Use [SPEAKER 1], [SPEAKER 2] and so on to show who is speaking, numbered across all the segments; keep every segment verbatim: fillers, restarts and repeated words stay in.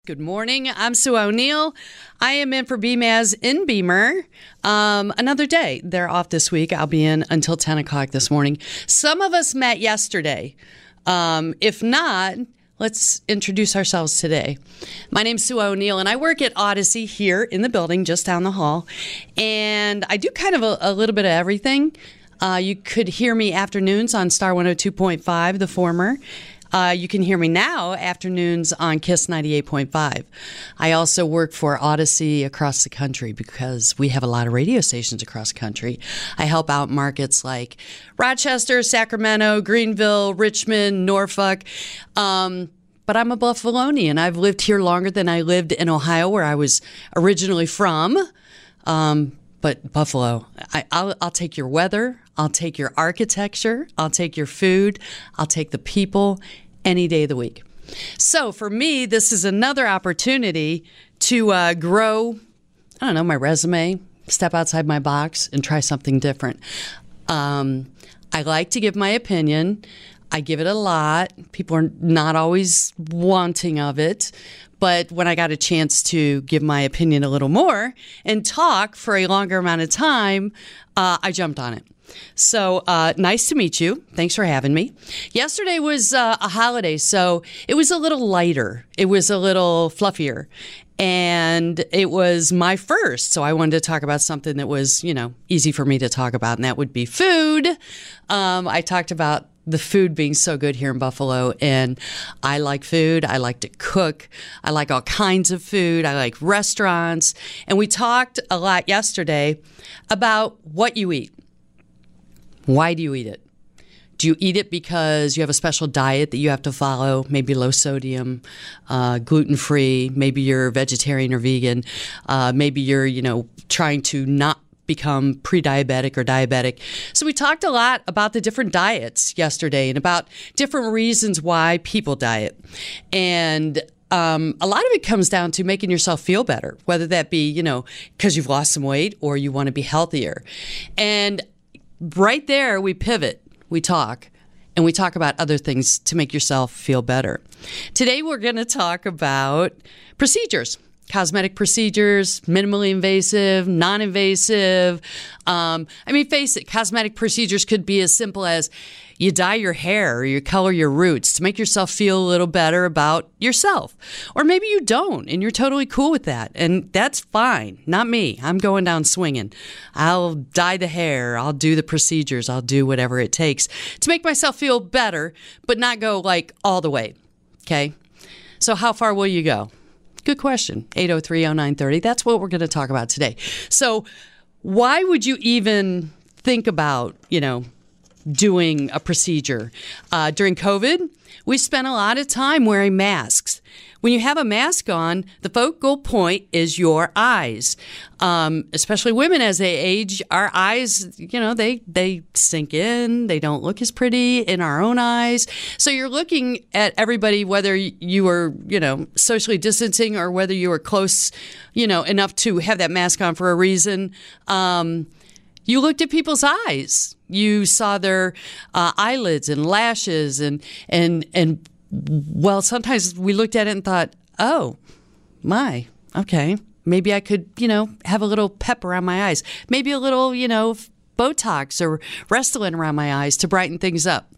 [SPEAKER 1] Good morning. I'm Sue O'Neill. I am in for B M A S in Beamer. Um, another day. They're off this week. I'll be in until ten o'clock this morning. Some of us met yesterday. Um, if not, let's introduce ourselves today. My name's Sue O'Neill, and I work at Odyssey here in the building just down the hall. And I do kind of a, a little bit of everything. Uh, you could hear me afternoons on Star one oh two point five, the former. Uh, you can hear me now afternoons on KISS ninety-eight point five. I also work for Odyssey across the country because we have a lot of radio stations across the country. I help out markets like Rochester, Sacramento, Greenville, Richmond, Norfolk. Um, but I'm a Buffalonian. I've lived here longer than I lived in Ohio, where I was originally from. Um, but Buffalo, I, I'll, I'll take your weather. I'll take your architecture. I'll take your food. I'll take the people any day of the week. So for me, this is another opportunity to uh, grow, I don't know, my resume, step outside my box and try something different. Um, I like to give my opinion. I give it a lot. People are not always wanting of it. But when I got a chance to give my opinion a little more and talk for a longer amount of time, uh, I jumped on it. So uh, nice to meet you. Thanks for having me. Yesterday was uh, a holiday, so it was a little lighter. It was a little fluffier. And it was my first, so I wanted to talk about something that was, you know, easy for me to talk about, and that would be food. Um, I talked about the food being so good here in Buffalo, and I like food. I like to cook. I like all kinds of food. I like restaurants. And we talked a lot yesterday about what you eat. Why do you eat it? Do you eat it because you have a special diet that you have to follow, maybe low sodium, uh, gluten-free, maybe you're vegetarian or vegan, uh, maybe you're, you know, trying to not become pre-diabetic or diabetic. So we talked a lot about the different diets yesterday and about different reasons why people diet. And um, a lot of it comes down to making yourself feel better, whether that be, you know, because you've lost some weight or you want to be healthier. And right there, we pivot, we talk, and we talk about other things to make yourself feel better. Today, we're going to talk about procedures. Cosmetic procedures, minimally invasive, non-invasive. Um, I mean, face it, cosmetic procedures could be as simple as you dye your hair or you color your roots to make yourself feel a little better about yourself. Or maybe you don't, and you're totally cool with that. And that's fine. Not me. I'm going down swinging. I'll dye the hair. I'll do the procedures. I'll do whatever it takes to make myself feel better, but not go like all the way. Okay? So how far will you go? Good question. eight oh three oh nine three oh. That's what we're going to talk about today. So why would you even think about, you know, doing a procedure? Uh, during COVID, we spent a lot of time wearing masks. When you have a mask on, the focal point is your eyes. Um, especially women as they age, our eyes, you know, they, they sink in. They don't look as pretty in our own eyes. So you're looking at everybody, whether you were, you know, socially distancing or whether you were close, you know, enough to have that mask on for a reason. Um, you looked at people's eyes. You saw their uh, eyelids and lashes and, and, and, well, sometimes we looked at it and thought, oh, my, okay, maybe I could, you know, have a little pep around my eyes. Maybe a little, you know, Botox or Restylane around my eyes to brighten things up.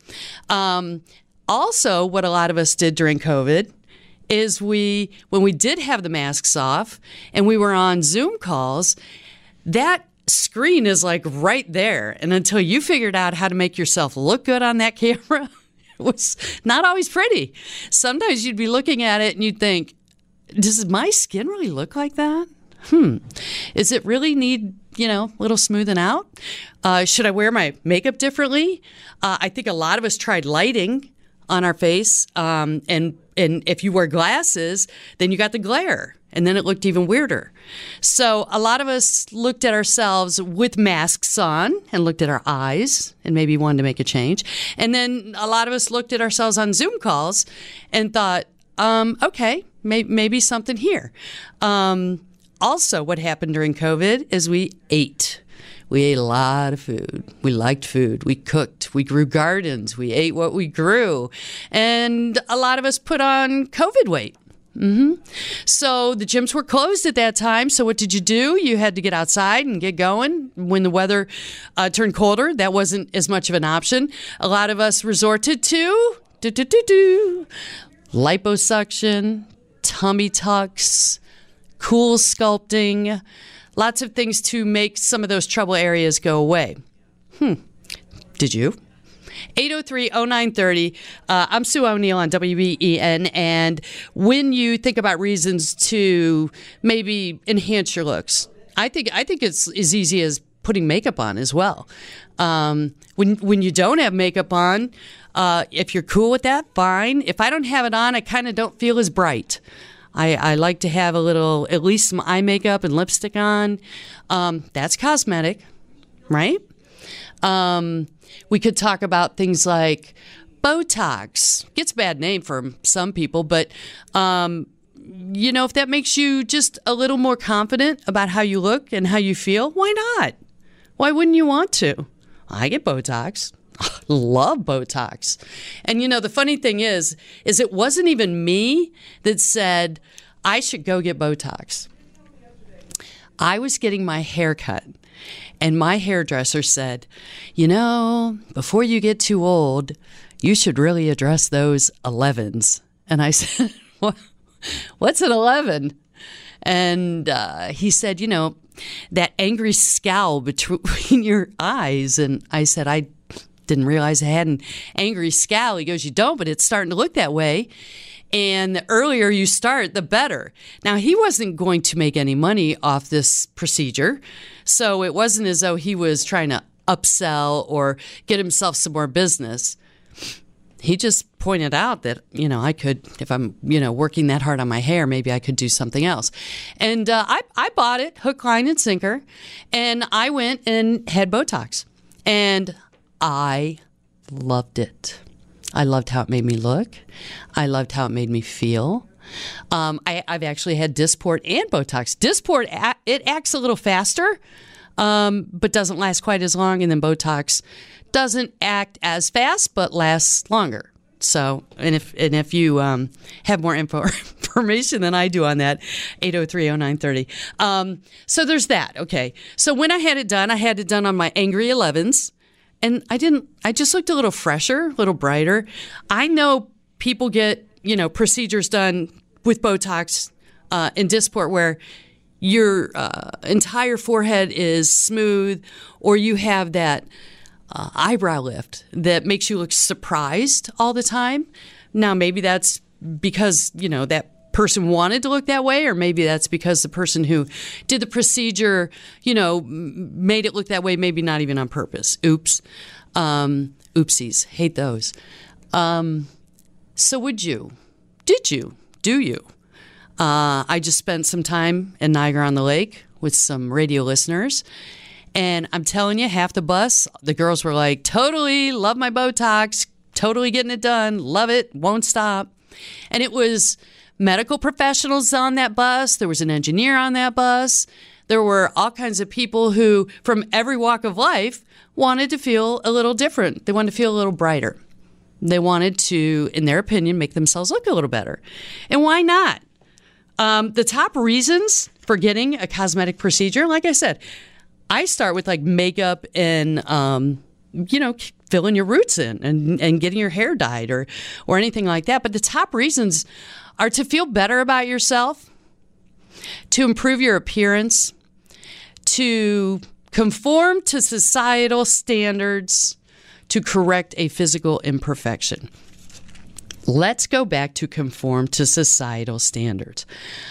[SPEAKER 1] Um, also, what a lot of us did during COVID is we, when we did have the masks off and we were on Zoom calls, that screen is like right there. And until you figured out how to make yourself look good on that camera, it was not always pretty. Sometimes you'd be looking at it and you'd think, does my skin really look like that? Hmm. Is it really need, you know, a little smoothing out? Uh, should I wear my makeup differently? Uh, I think a lot of us tried lighting on our face. Um, and, and if you wear glasses, then you got the glare. And then it looked even weirder. So a lot of us looked at ourselves with masks on and looked at our eyes and maybe wanted to make a change. And then a lot of us looked at ourselves on Zoom calls and thought, um, okay, may- maybe something here. Um, also, what happened during COVID is we ate. We ate a lot of food. We liked food. We cooked. We grew gardens. We ate what we grew. And a lot of us put on COVID weight. Mm-hmm. So the gyms were closed at that time. So what did you do? You had to get outside and get going. When the weather uh, turned colder, that wasn't as much of an option. A lot of us resorted to do, do, do, do, liposuction, tummy tucks, cool sculpting, lots of things to make some of those trouble areas go away. Hmm. Did you? eight oh three oh nine thirty. Uh, I'm Sue O'Neill on W B E N. And when you think about reasons to maybe enhance your looks, I think I think it's as easy as putting makeup on as well. Um, when when you don't have makeup on, uh, if you're cool with that, fine. If I don't have it on, I kind of don't feel as bright. I, I like to have a little, at least some eye makeup and lipstick on. Um, that's cosmetic, right? Um, we could talk about things like Botox. Gets a bad name for some people, but, um, you know, if that makes you just a little more confident about how you look and how you feel, why not? Why wouldn't you want to? I get Botox. Love Botox. And, you know, the funny thing is, is it wasn't even me that said I should go get Botox. I was getting my hair cut. And my hairdresser said, you know, before you get too old, you should really address those elevens. And I said, what's an eleven? And uh, he said, you know, that angry scowl between your eyes. And I said, I didn't realize I had an angry scowl. He goes, you don't, but it's starting to look that way. And the earlier you start, the better. Now, he wasn't going to make any money off this procedure. So it wasn't as though he was trying to upsell or get himself some more business. He just pointed out that, you know, I could, if I'm, you know, working that hard on my hair, maybe I could do something else. And uh, I, I bought it, hook, line, and sinker. And I went and had Botox. And I loved it. I loved how it made me look. I loved how it made me feel. Um, I, I've actually had Dysport and Botox. Dysport, it acts a little faster, um, but doesn't last quite as long. And then Botox doesn't act as fast, but lasts longer. So, and if and if you um, have more info information than I do on that, eight oh three oh nine thirty. Um, so there's that. Okay. So when I had it done, I had it done on my angry elevens. And I didn't, I just looked a little fresher, a little brighter. I know people get, you know, procedures done with Botox uh, and Dysport where your uh, entire forehead is smooth, or you have that uh, eyebrow lift that makes you look surprised all the time. Now, maybe that's because, you know, that person wanted to look that way, or maybe that's because the person who did the procedure, you know, made it look that way, maybe not even on purpose. Oops. Um, oopsies. Hate those. Um, so would you? Did you? Do you? Uh, I just spent some time in Niagara-on-the-Lake with some radio listeners, and I'm telling you, half the bus, the girls were like, totally love my Botox, totally getting it done, love it, won't stop. And it was medical professionals on that bus. There was an engineer on that bus. There were all kinds of people who, from every walk of life, wanted to feel a little different. They wanted to feel a little brighter. They wanted to, in their opinion, make themselves look a little better. And why not? Um, the top reasons for getting a cosmetic procedure, like I said, I start with like makeup and, um, you know, filling your roots in and, and getting your hair dyed or, or anything like that. But the top reasons are to feel better about yourself, to improve your appearance, to conform to societal standards, to correct a physical imperfection. Let's go back to conform to societal standards.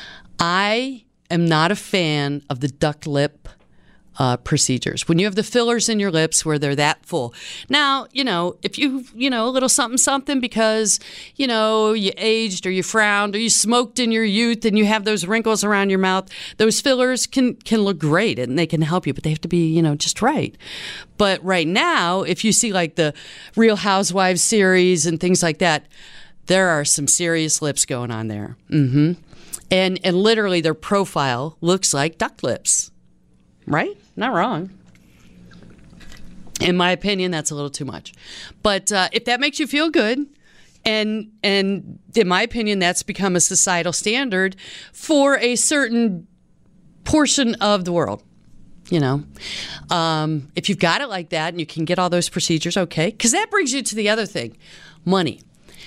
[SPEAKER 1] I am not a fan of the duck lip Uh, procedures. When you have the fillers in your lips where they're that full. Now, you know, if you, you know, a little something, something because, you know, you aged or you frowned or you smoked in your youth and you have those wrinkles around your mouth, those fillers can, can look great and they can help you, but they have to be, you know, just right. But right now, if you see like the Real Housewives series and things like that, there are some serious lips going on there. Mm-hmm. And, and literally their profile looks like duck lips. Right? Not wrong. In my opinion, that's a little too much. But uh, if that makes you feel good And and in my opinion, that's become a societal standard for a certain portion of the world. You know, um, if you've got it like that and you can get all those procedures, okay. Because that brings you to the other thing, money.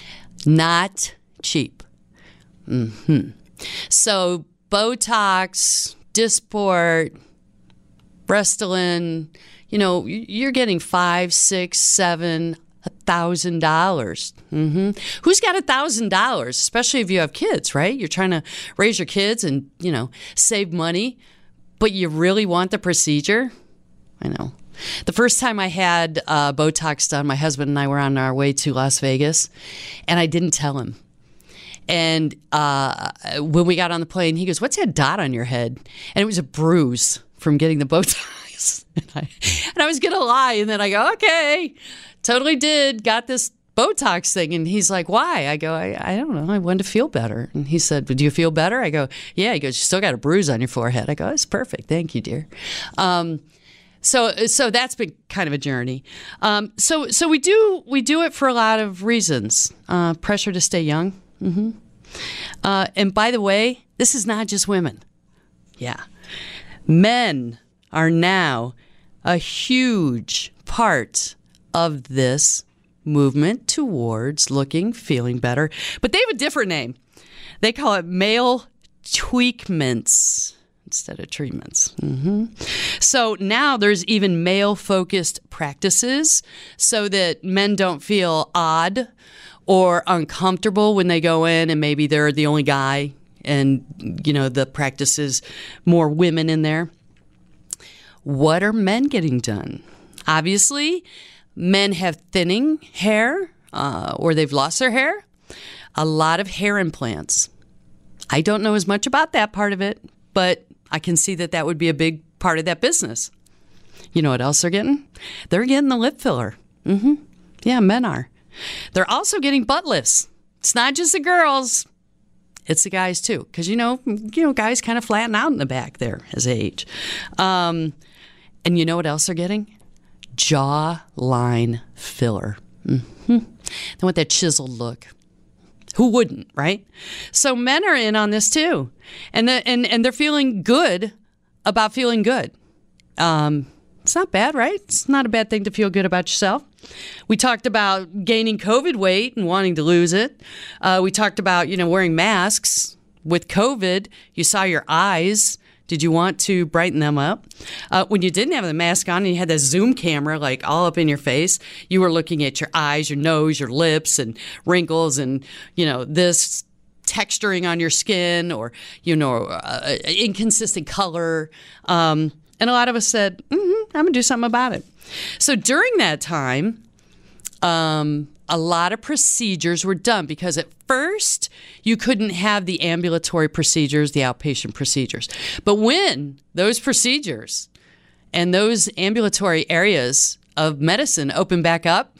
[SPEAKER 1] Not cheap. Mm-hmm. So Botox, Dysport, Restylane, you know, you're getting five, six, seven, a thousand dollars. Mm-hmm. Who's got a thousand dollars? Especially if you have kids, right? You're trying to raise your kids and, you know, save money, but you really want the procedure? I know. The first time I had uh, Botox done, my husband and I were on our way to Las Vegas, and I didn't tell him. And uh, when we got on the plane, he goes, "What's that dot on your head?" And it was a bruise from getting the Botox. and, I, and I was going to lie, and then I go, okay, totally did, got this Botox thing. And he's like, "Why?" I go, I, I don't know. I wanted to feel better. And he said, "Do you feel better?" I go, "Yeah." He goes, "You still got a bruise on your forehead." I go, "It's perfect. Thank you, dear." Um, so, so that's been kind of a journey. Um, so, so we do we do it for a lot of reasons. Uh, pressure to stay young. Mm-hmm. Uh, and by the way, this is not just women. Yeah, men are now a huge part of this movement towards looking, feeling better. But they have a different name. They call it male tweakments instead of treatments. Mm-hmm. So now there's even male-focused practices so that men don't feel odd or uncomfortable when they go in and maybe they're the only guy and, you know, the practice is more women in there. What are men getting done? Obviously, men have thinning hair uh, or they've lost their hair. A lot of hair implants. I don't know as much about that part of it, but I can see that that would be a big part of that business. You know what else they're getting? They're getting the lip filler. Mm-hmm. Yeah, men are. They're also getting butt lifts. It's not just the girls. It's the guys, too. Because, you know, you know, guys kind of flatten out in the back there as they age. Um, and you know what else they're getting? Jawline filler. Mm-hmm. They want that chiseled look. Who wouldn't, right? So men are in on this too, and the, and and they're feeling good about feeling good. Um, it's not bad, right? It's not a bad thing to feel good about yourself. We talked about gaining COVID weight and wanting to lose it. Uh, we talked about you know wearing masks with COVID. You saw your eyes. Did you want to brighten them up? Uh, when you didn't have the mask on and you had that Zoom camera like all up in your face, you were looking at your eyes, your nose, your lips, and wrinkles, and you know this texturing on your skin, or you know uh, inconsistent color. Um, and a lot of us said, mm-hmm, "I'm gonna do something about it." So during that time, um, a lot of procedures were done because at first you couldn't have the ambulatory procedures, the outpatient procedures. But when those procedures and those ambulatory areas of medicine opened back up,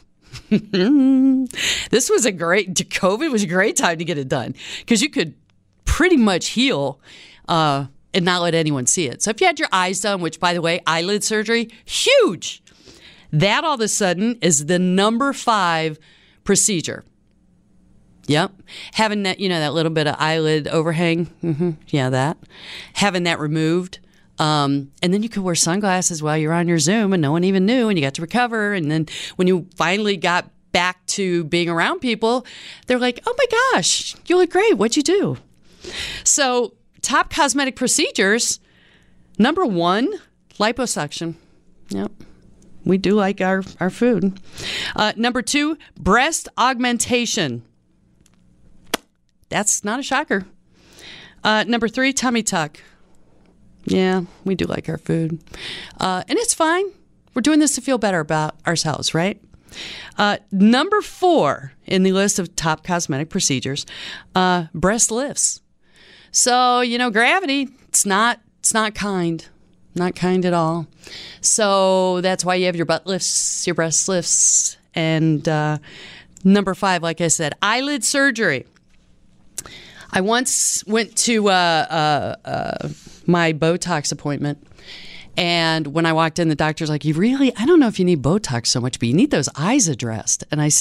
[SPEAKER 1] this was a great, COVID was a great time to get it done because you could pretty much heal uh, and not let anyone see it. So if you had your eyes done, which by the way, eyelid surgery, huge. That all of a sudden is the number five procedure. Yep. Having that, you know, that little bit of eyelid overhang. Mm-hmm. Yeah, that. Having that removed. Um, and then you could wear sunglasses while you're on your Zoom and no one even knew and you got to recover. And then when you finally got back to being around people, they're like, "Oh my gosh, you look great. What'd you do?" So top cosmetic procedures. Number one, liposuction. Yep. We do like our, our food. Uh, number two, breast augmentation. That's not a shocker. Uh, number three, tummy tuck. Yeah, we do like our food. Uh, and it's fine. We're doing this to feel better about ourselves, right? Uh, number four in the list of top cosmetic procedures, uh, breast lifts. So, you know, gravity, it's not, it's not kind. Not kind at all. So that's why you have your butt lifts, your breast lifts. And uh, number five, like I said, eyelid surgery. I once went to uh, uh, uh, my Botox appointment. And when I walked in, the doctor's like, "You really, I don't know if you need Botox so much, but you need those eyes addressed." And I said,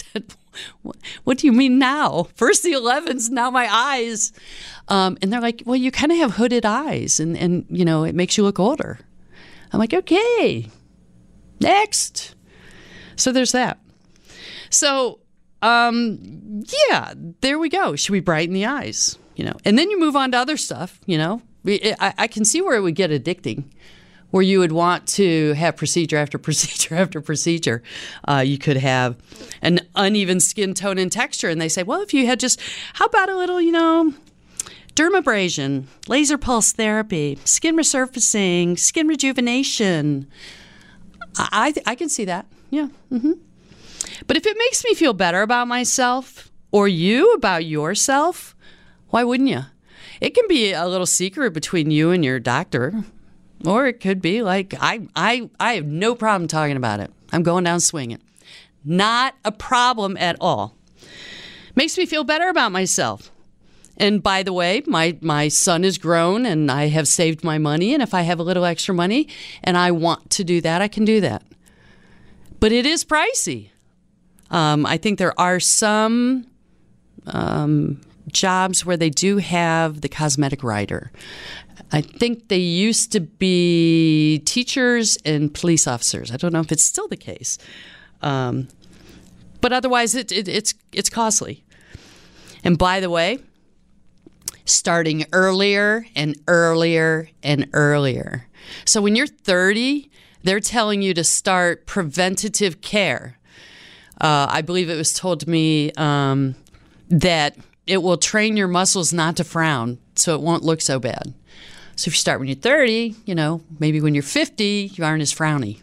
[SPEAKER 1] what do you mean now? First the elevens, now my eyes. Um, and they're like, well, you kind of have hooded eyes and, and, you know, it makes you look older. I'm like, okay, next. So there's that. So, um, yeah, there we go. Should we brighten the eyes? You know, and then you move on to other stuff, you know. I, I can see where it would get addicting, where you would want to have procedure after procedure after procedure. Uh, you could have an uneven skin tone and texture. And they say, well, if you had just, how about a little, you know, dermabrasion, laser pulse therapy, skin resurfacing, skin rejuvenation. I, I can see that. Yeah. Mm-hmm. But if it makes me feel better about myself or you about yourself, why wouldn't you? It can be a little secret between you and your doctor. Or it could be like, I, I, I have no problem talking about it. I'm going down swinging. Not a problem at all. Makes me feel better about myself. And by the way, my, my son is grown and I have saved my money. And if I have a little extra money and I want to do that, I can do that. But it is pricey. Um, I think there are some um, jobs where they do have the cosmetic rider. I think they used to be teachers and police officers. I don't know if it's still the case. Um, but otherwise, it, it, it's it's costly. And by the way, starting earlier and earlier and earlier. So when you're thirty, they're telling you to start preventative care. Uh, I believe it was told to me um, that it will train your muscles not to frown, so it won't look so bad. So if you start when you're thirty, you know, maybe when you're fifty, you aren't as frowny.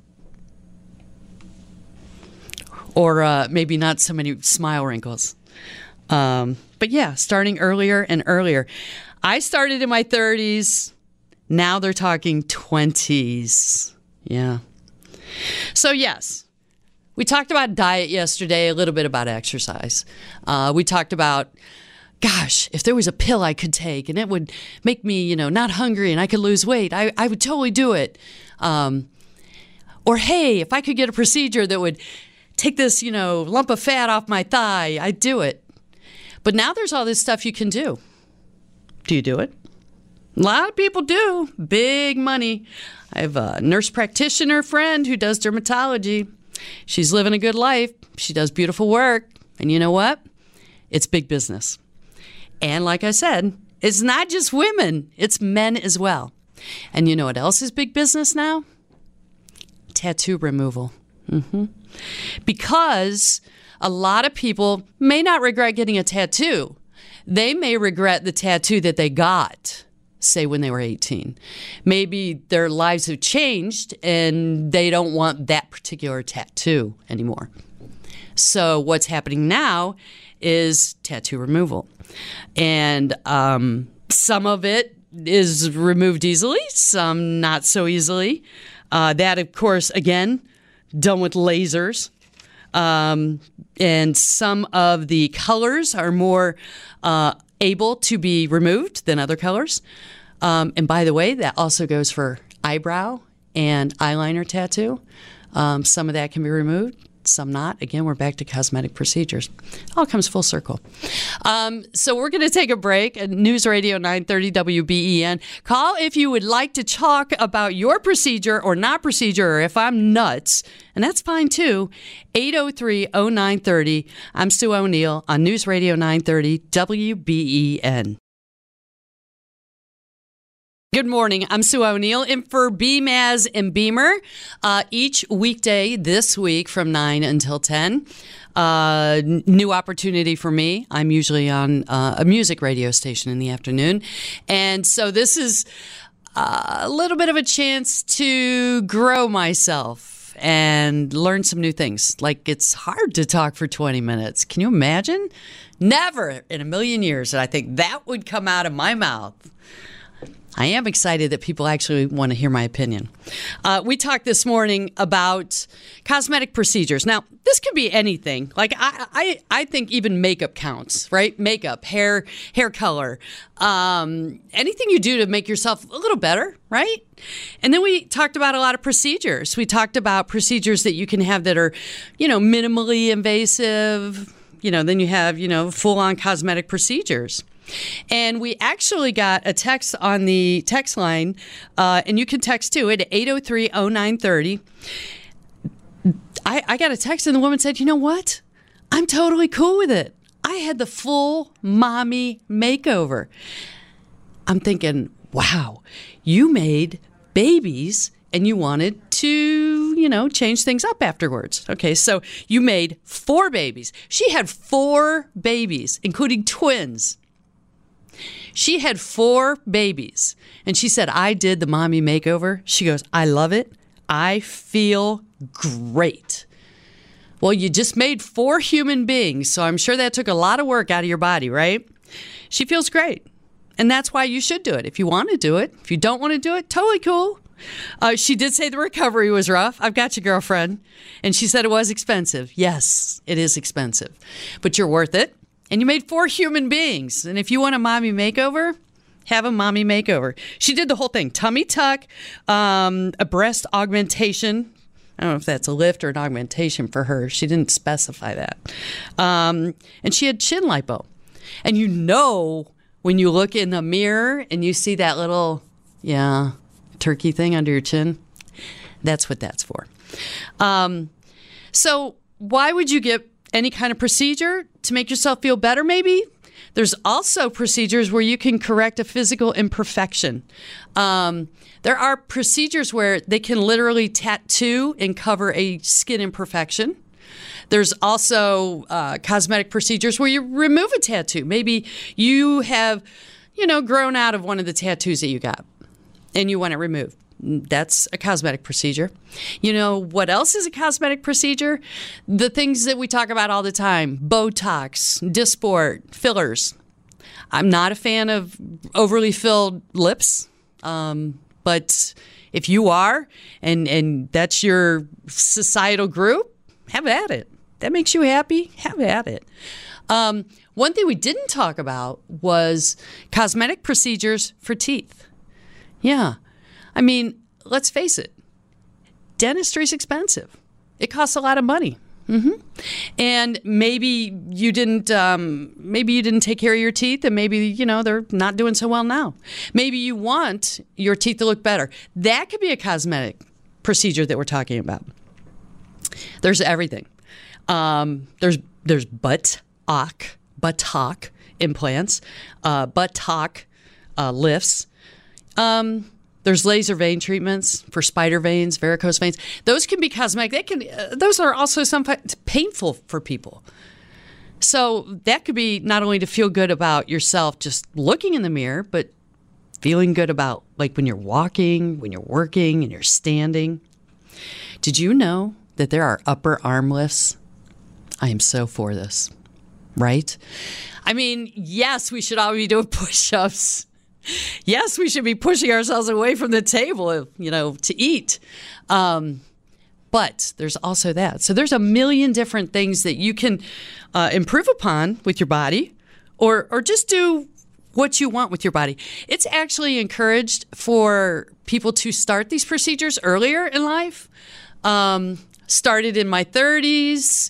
[SPEAKER 1] Or uh, maybe not so many smile wrinkles. Um, but yeah, starting earlier and earlier. I started in my thirties. Now they're talking twenties. Yeah. So yes, we talked about diet yesterday, a little bit about exercise. Uh, we talked about, gosh, if there was a pill I could take and it would make me, you know, not hungry and I could lose weight, I, I would totally do it. Um, or, hey, if I could get a procedure that would take this, you know, lump of fat off my thigh, I'd do it. But now there's all this stuff you can do. Do you do it? A lot of people do. Big money. I have a nurse practitioner friend who does dermatology. She's living a good life. She does beautiful work. And you know what? It's big business. And like I said, it's not just women, it's men as well. And you know what else is big business now? Tattoo removal. Mm-hmm. Because a lot of people may not regret getting a tattoo. They may regret the tattoo that they got, say, when they were eighteen. Maybe their lives have changed and they don't want that particular tattoo anymore. So what's happening now is tattoo removal. And um, some of it is removed easily, some not so easily. Uh, that, of course, again, done with lasers. Um, and some of the colors are more uh, able to be removed than other colors. Um, and by the way, that also goes for eyebrow and eyeliner tattoo. Um, some of that can be removed, some not. Again, we're back to cosmetic procedures. All comes full circle. Um, so we're going to take a break at News Radio nine thirty W B E N. Call if you would like to talk about your procedure or not procedure, or if I'm nuts, and that's fine too. eight oh three oh nine three oh. I'm Sue O'Neill on News Radio nine thirty W B E N. Good morning. I'm Sue O'Neill in for B M A Z and Beamer uh, each weekday this week from nine until ten. Uh, n- new opportunity for me. I'm usually on uh, a music radio station in the afternoon. And so this is uh, a little bit of a chance to grow myself and learn some new things. Like, it's hard to talk for twenty minutes. Can you imagine? Never in a million years did I think that would come out of my mouth. I am excited that people actually want to hear my opinion. Uh, we talked this morning about cosmetic procedures. Now, this could be anything. Like, I, I, I think even makeup counts, right? Makeup, hair, hair color, um, anything you do to make yourself a little better, right? And then we talked about a lot of procedures. We talked about procedures that you can have that are, you know, minimally invasive, you know, then you have, you know, full-on cosmetic procedures. And we actually got a text on the text line, uh, and you can text too at eight oh three oh nine three oh. I, I got a text and the woman said, you know what? I'm totally cool with it. I had the full mommy makeover. I'm thinking, wow, you made babies and you wanted to, you know, change things up afterwards. Okay, so you made four babies. She had four babies, including twins. She had four babies, and she said, I did the mommy makeover. She goes, I love it. I feel great. Well, you just made four human beings, so I'm sure that took a lot of work out of your body, right? She feels great, and that's why you should do it. If you want to do it, if you don't want to do it, totally cool. Uh, she did say the recovery was rough. I've got you, girlfriend. And she said it was expensive. Yes, it is expensive, but you're worth it. And you made four human beings. And if you want a mommy makeover, have a mommy makeover. She did the whole thing. Tummy tuck, um, a breast augmentation. I don't know if that's a lift or an augmentation for her. She didn't specify that. Um, and she had chin lipo. And you know when you look in the mirror and you see that little, yeah, turkey thing under your chin, that's what that's for. Um, so why would you get any kind of procedure? To make yourself feel better, maybe? There's also procedures where you can correct a physical imperfection. Um, there are procedures where they can literally tattoo and cover a skin imperfection. There's also uh, cosmetic procedures where you remove a tattoo. Maybe you have, you know, grown out of one of the tattoos that you got and you want it removed. That's a cosmetic procedure. You know what else is a cosmetic procedure? The things that we talk about all the time: Botox, Dysport, fillers. I'm not a fan of overly filled lips, um, but if you are, and, and that's your societal group, have at it. That makes you happy, have at it. Um, one thing we didn't talk about was cosmetic procedures for teeth. Yeah. I mean, let's face it, dentistry's expensive. It costs a lot of money. Mm-hmm. And maybe you didn't, um, maybe you didn't take care of your teeth, and maybe, you know, they're not doing so well now. Maybe you want your teeth to look better. That could be a cosmetic procedure that we're talking about. There's everything. Um, there's there's buttock, buttock implants, uh, buttock uh, lifts. Um, There's laser vein treatments for spider veins, varicose veins. Those can be cosmetic. They can. Uh, those are also sometimes painful for people. So that could be not only to feel good about yourself just looking in the mirror, but feeling good about like when you're walking, when you're working, and you're standing. Did you know that there are upper arm lifts? I am so for this, right? I mean, yes, we should all be doing push-ups. Yes, we should be pushing ourselves away from the table, you know, to eat. Um, but there's also that. So there's a million different things that you can uh, improve upon with your body, or or just do what you want with your body. It's actually encouraged for people to start these procedures earlier in life. Um, started in my thirties.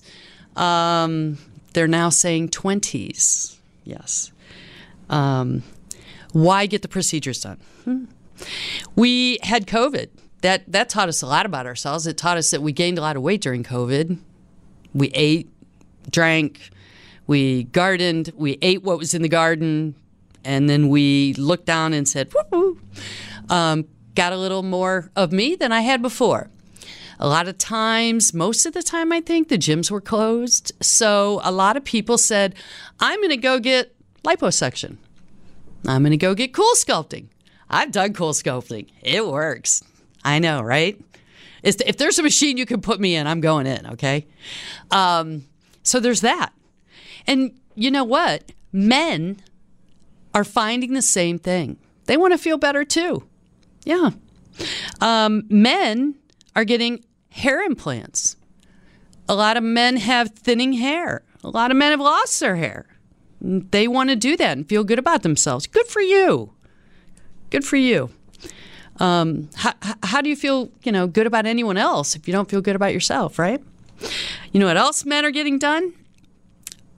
[SPEAKER 1] Um, they're now saying twenties. Yes. Um Why get the procedures done? Hmm. We had COVID. That that taught us a lot about ourselves. It taught us that we gained a lot of weight during COVID. We ate, drank, we gardened, we ate what was in the garden, and then we looked down and said, woo-hoo. Um, got a little more of me than I had before. A lot of times, most of the time, I think, the gyms were closed. So a lot of people said, I'm going to go get liposuction. I'm going to go get cool sculpting. I've done cool sculpting. It works. I know, right? It's, if there's a machine you can put me in, I'm going in, okay? Um, so there's that. And you know what? Men are finding the same thing. They want to feel better too. Yeah. Um, men are getting hair implants. A lot of men have thinning hair. A lot of men have lost their hair. They want to do that and feel good about themselves. Good for you. Good for you. Um, how, how do you feel, you know, good about anyone else if you don't feel good about yourself, right? You know what else men are getting done?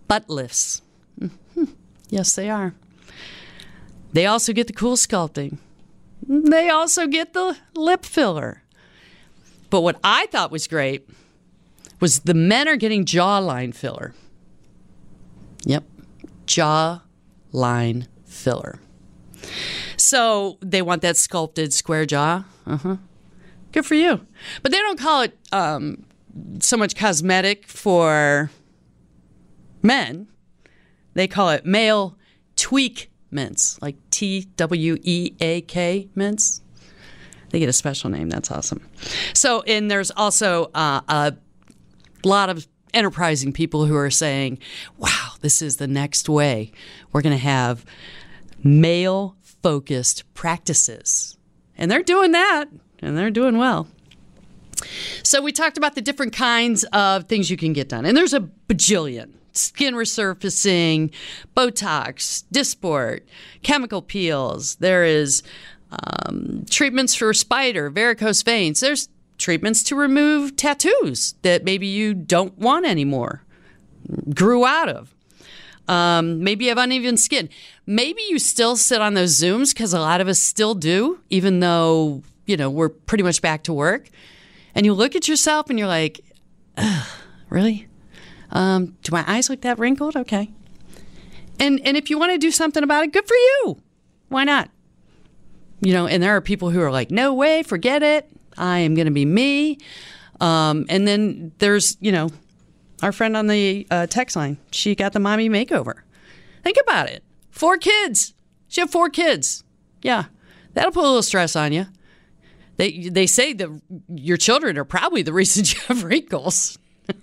[SPEAKER 1] butt lifts. Mm-hmm. Yes, they are. They also get the cool sculpting. They also get the lip filler. But what I thought was great was the men are getting jawline filler. Yep, jawline filler. So they want that sculpted square jaw. Uh-huh. Good for you. But they don't call it um, so much cosmetic for men. They call it male tweakments, like T W E A K mints. They get a special name. That's awesome. So, and there's also uh, a lot of enterprising people who are saying, wow, this is the next way. We're going to have male-focused practices. And they're doing that, and they're doing well. So we talked about the different kinds of things you can get done. And there's a bajillion. Skin resurfacing, Botox, Dysport, chemical peels. There is um, treatments for spider, varicose veins. There's treatments to remove tattoos that maybe you don't want anymore, grew out of. Um, maybe you have uneven skin. Maybe you still sit on those Zooms, because a lot of us still do, even though, you know, we're pretty much back to work. And you look at yourself and you're like, ugh, really? Um, do my eyes look that wrinkled? Okay. And and if you want to do something about it, good for you. Why not? You know, and there are people who are like, no way, forget it. I am going to be me. Um, and then there's, you know, our friend on the uh, text line. She got the mommy makeover. Think about it. Four kids. She had four kids. Yeah. That'll put a little stress on you. They, they say that your children are probably the reason you have wrinkles.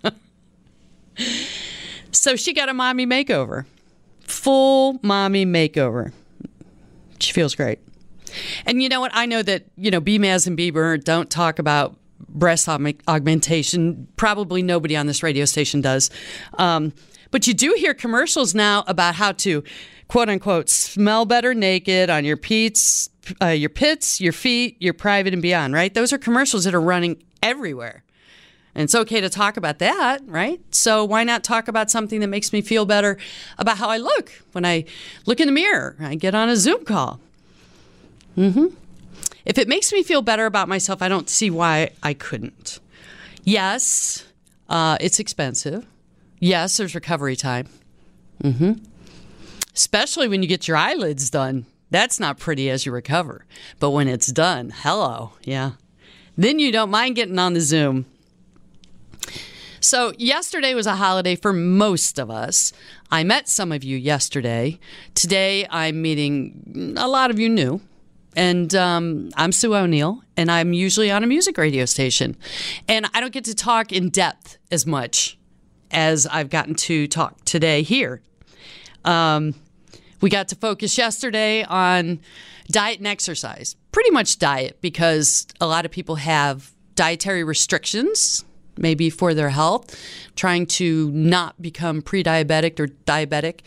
[SPEAKER 1] So she got a mommy makeover. Full mommy makeover. She feels great. And you know what? I know that, you know, B M A S and Bieber don't talk about breast aug- augmentation. Probably nobody on this radio station does. Um, but you do hear commercials now about how to, quote unquote, smell better naked on your pits, uh, your pits, your feet, your private and beyond, right? Those are commercials that are running everywhere. And it's okay to talk about that, right? So why not talk about something that makes me feel better about how I look when I look in the mirror, I get on a Zoom call. Mm-hmm. If it makes me feel better about myself, I don't see why I couldn't. Yes, uh, it's expensive. Yes, there's recovery time. Mm-hmm. Especially when you get your eyelids done. That's not pretty as you recover. But when it's done, hello, yeah. Then you don't mind getting on the Zoom. So yesterday was a holiday for most of us. I met some of you yesterday. Today I'm meeting a lot of you new. And um, I'm Sue O'Neill, and I'm usually on a music radio station. And I don't get to talk in depth as much as I've gotten to talk today here. Um, we got to focus yesterday on diet and exercise. Pretty much diet, because a lot of people have dietary restrictions, maybe for their health, trying to not become pre-diabetic or diabetic,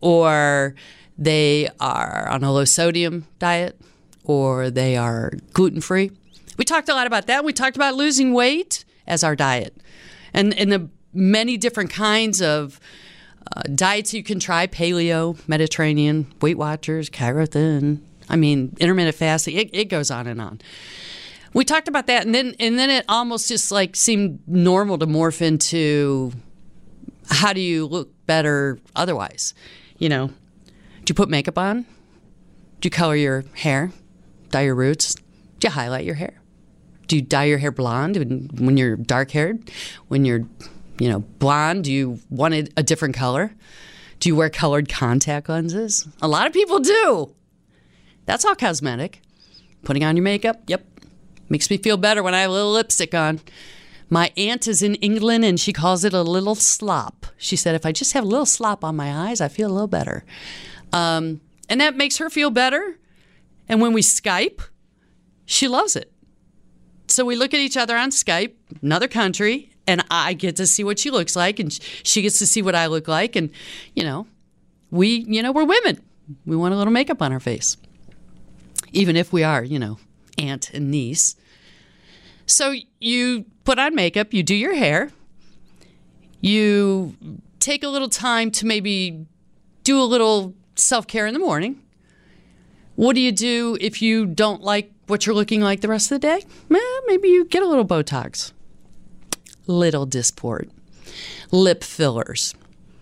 [SPEAKER 1] or they are on a low-sodium diet, or they are gluten-free. We talked a lot about that. We talked about losing weight as our diet, and, and the many different kinds of uh, diets you can try: paleo, Mediterranean, Weight Watchers, Chiro Thin. I mean, intermittent fasting. It, it goes on and on. We talked about that, and then and then it almost just like seemed normal to morph into how do you look better otherwise? You know, do you put makeup on? Do you color your hair? Dye your roots? Do you highlight your hair? Do you dye your hair blonde when, when you're dark-haired? When you're, you know, blonde, do you want a, a different color? Do you wear colored contact lenses? A lot of people do. That's all cosmetic. Putting on your makeup, yep. Makes me feel better when I have a little lipstick on. My aunt is in England, and she calls it a little slop. She said, if I just have a little slop on my eyes, I feel a little better. Um, and that makes her feel better. And when we Skype, she loves it. So we look at each other on Skype, another country, and I get to see what she looks like, and she gets to see what I look like. And, you know, we, you know, we're women. We want a little makeup on our face. Even if we are, you know, aunt and niece. So you put on makeup, you do your hair, you take a little time to maybe do a little self-care in the morning. What do you do if you don't like what you're looking like the rest of the day? Eh, maybe you get a little Botox, little Dysport, lip fillers.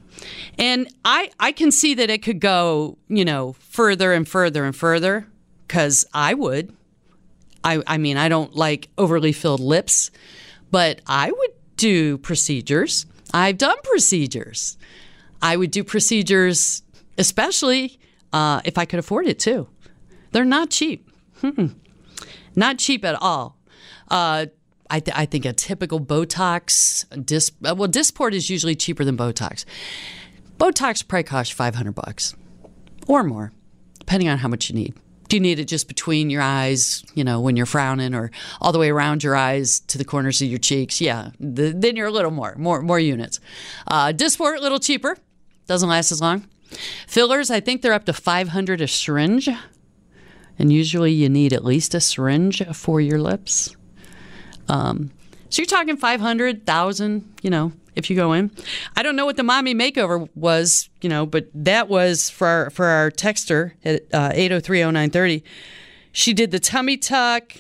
[SPEAKER 1] And I, I can see that it could go, you know, further and further and further, because I would. I, I mean, I don't like overly filled lips, but I would do procedures. I've done procedures. I would do procedures, especially uh, if I could afford it, too. They're not cheap. Mm-mm. Not cheap at all. Uh, I, th- I think a typical Botox, Dys- well, Dysport is usually cheaper than Botox. Botox probably costs five hundred bucks or more, depending on how much you need. Do you need it just between your eyes, you know, when you're frowning, or all the way around your eyes to the corners of your cheeks? Yeah, the, then you're a little more, more, more units. Uh, Dysport, a little cheaper, doesn't last as long. Fillers, I think they're up to five hundred a syringe. And usually you need at least a syringe for your lips. Um, so you're talking five hundred, one thousand, you know, if you go in. I don't know what the mommy makeover was, you know, but that was for our, for our texter at uh, eight oh three oh nine thirty. She did the tummy tuck,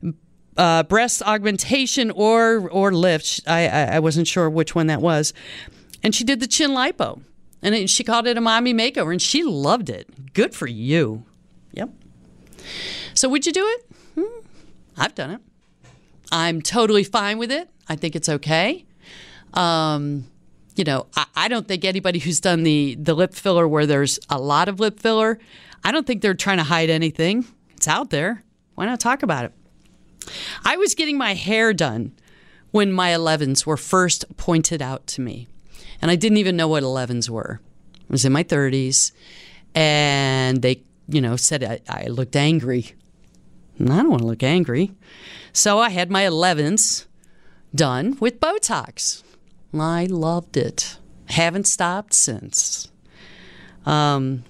[SPEAKER 1] uh, breast augmentation, or or lift. I, I, I wasn't sure which one that was. And she did the chin lipo. And it, she called it a mommy makeover, and she loved it. Good for you. Yep. So would you do it? Hmm. I've done it. I'm totally fine with it. I think it's okay. Um, you know, I, I don't think anybody who's done the, the lip filler where there's a lot of lip filler, I don't think they're trying to hide anything. It's out there. Why not talk about it? I was getting my hair done when my elevens were first pointed out to me. And I didn't even know what elevens were. I was in my thirties, and they you know, said I, I looked angry. And I don't want to look angry. So I had my elevens done with Botox. I loved it. Haven't stopped since. Um,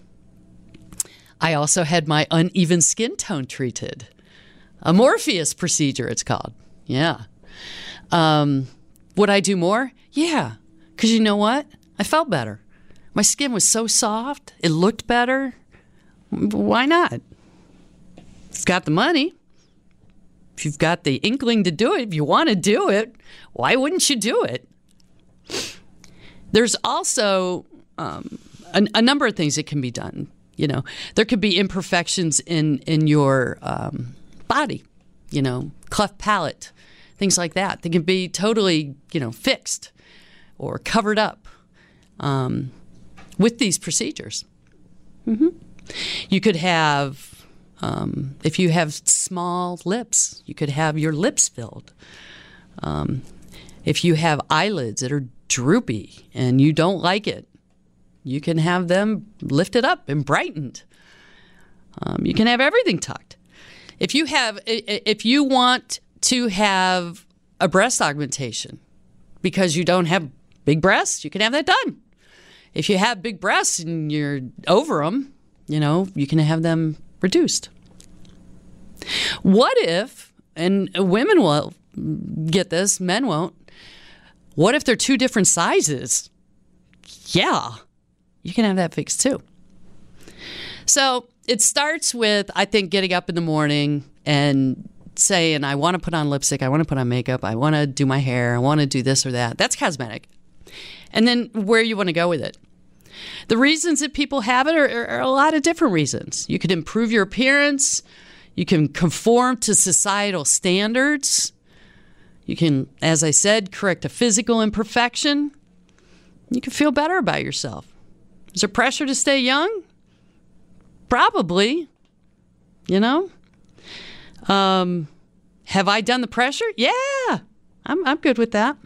[SPEAKER 1] I also had my uneven skin tone treated. A Morpheus procedure, it's called. Yeah. Um, would I do more? Yeah. Because you know what? I felt better. My skin was so soft. It looked better. Why not? If you've got the money, if you've got the inkling to do it, if you want to do it, why wouldn't you do it? There's also um, a, a number of things that can be done. You know, there could be imperfections in, in your um, body, you know, cleft palate, things like that. They can be totally, you know, fixed or covered up um, with these procedures. Mm-hmm. You could have, um, if you have small lips, you could have your lips filled. Um, if you have eyelids that are droopy and you don't like it, you can have them lifted up and brightened. Um, you can have everything tucked. If you have, if you want to have a breast augmentation because you don't have big breasts, you can have that done. If you have big breasts and you're over them, you know, you can have them reduced. What if, and women will get this, men won't, what if they're two different sizes? Yeah, you can have that fixed too. So it starts with, I think, getting up in the morning and saying, I want to put on lipstick, I want to put on makeup, I want to do my hair, I want to do this or that. That's cosmetic. And then where you want to go with it. The reasons that people have it are, are a lot of different reasons. You could improve your appearance. You can conform to societal standards. You can, as I said, correct a physical imperfection. You can feel better about yourself. Is there pressure to stay young? Probably. You know? Um, have I done the pressure? Yeah, I'm, I'm good with that.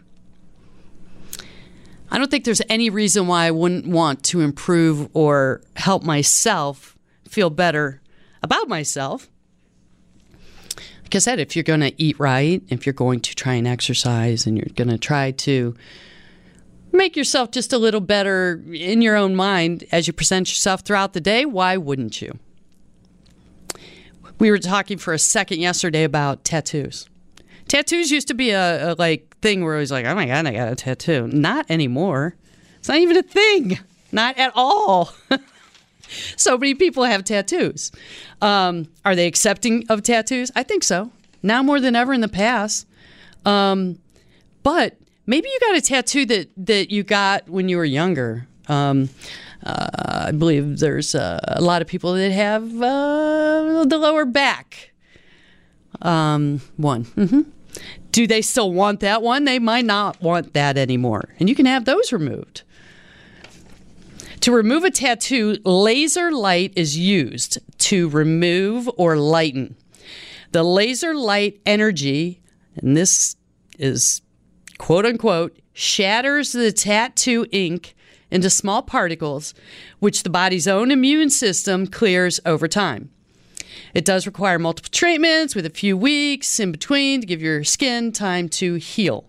[SPEAKER 1] I don't think there's any reason why I wouldn't want to improve or help myself feel better about myself. Like I said, if you're going to eat right, if you're going to try and exercise, and you're going to try to make yourself just a little better in your own mind as you present yourself throughout the day, why wouldn't you? We were talking for a second yesterday about tattoos. Tattoos used to be a, a like thing where it was like, oh my God, I got a tattoo. Not anymore. It's not even a thing. Not at all. So many people have tattoos. Um, are they accepting of tattoos? I think so. Now more than ever in the past. Um, but maybe you got a tattoo that, that you got when you were younger. Um, uh, I believe there's uh, a lot of people that have uh, the lower back um, one. Mm-hmm. Do they still want that one? They might not want that anymore. And you can have those removed. To remove a tattoo, laser light is used to remove or lighten. The laser light energy, and this is quote unquote, shatters the tattoo ink into small particles, which the body's own immune system clears over time. It does require multiple treatments with a few weeks in between to give your skin time to heal.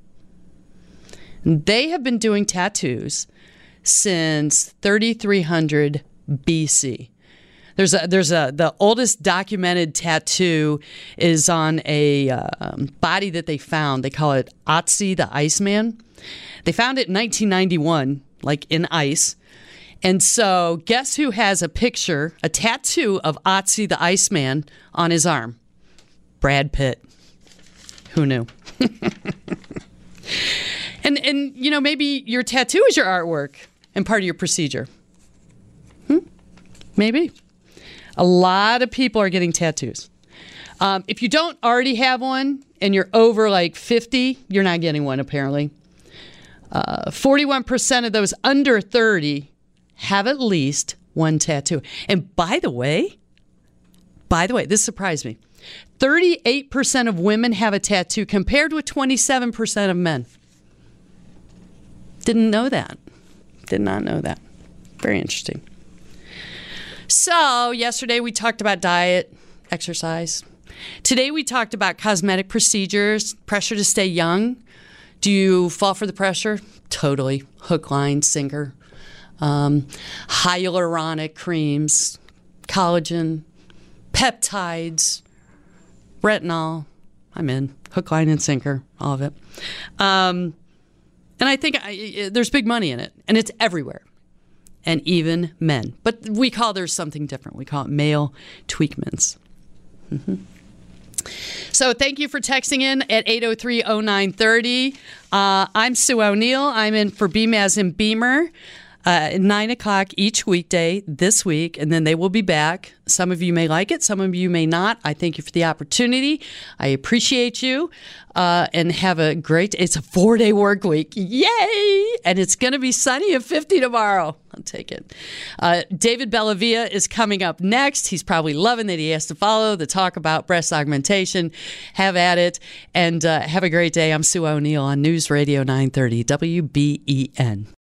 [SPEAKER 1] And they have been doing tattoos since thirty-three hundred B C. There's a there's a the oldest documented tattoo is on a um, body that they found. They call it Otzi the Iceman. They found it in nineteen ninety-one, like in ice. And so, guess who has a picture, a tattoo of Otzi the Iceman on his arm? Brad Pitt. Who knew? and and you know, maybe your tattoo is your artwork and part of your procedure. Hmm? Maybe. A lot of people are getting tattoos. Um, if you don't already have one and you're over like fifty, you're not getting one apparently. Uh, forty-one percent of those under thirty have at least one tattoo. And by the way, by the way, this surprised me. thirty-eight percent of women have a tattoo compared with twenty-seven percent of men. Didn't know that. Did not know that. Very interesting. So yesterday we talked about diet, exercise. Today we talked about cosmetic procedures, pressure to stay young. Do you fall for the pressure? Totally. Hook, line, sinker. Um, hyaluronic creams, collagen, peptides, retinol. I'm in. Hook, line, and sinker. All of it. Um, and I think I, there's big money in it. And it's everywhere. And even men. But we call there's something different. We call it male tweakments. Mm-hmm. So thank you for texting in at eight oh three oh nine three oh. Uh, I'm Sue O'Neill. I'm in for B M A S and Beamer. Uh, at nine o'clock each weekday this week, and then they will be back. Some of you may like it. Some of you may not. I thank you for the opportunity. I appreciate you, uh, and have a great, it's a four-day work week. Yay! And it's going to be sunny and fifty tomorrow. I'll take it. Uh, David Bellavia is coming up next. He's probably loving that he has to follow the talk about breast augmentation. Have at it, and uh, have a great day. I'm Sue O'Neill on News Radio nine thirty W B E N.